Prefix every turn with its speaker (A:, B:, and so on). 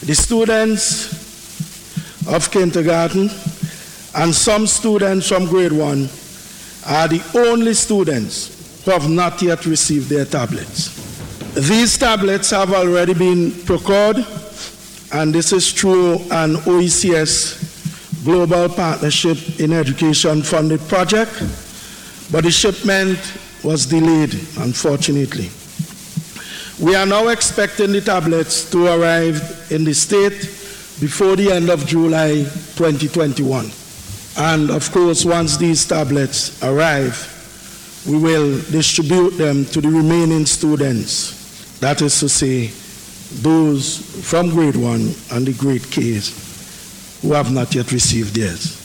A: The students of kindergarten and some students from grade 1 are the only students who have not yet received their tablets. These tablets have already been procured, and this is through an OECS Global Partnership in Education funded project, but the shipment was delayed, unfortunately. We are now expecting the tablets to arrive in the state before the end of July 2021. And of course, once these tablets arrive, we will distribute them to the remaining students. That is to say, those from grade 1 and the grade Ks who have not yet received theirs.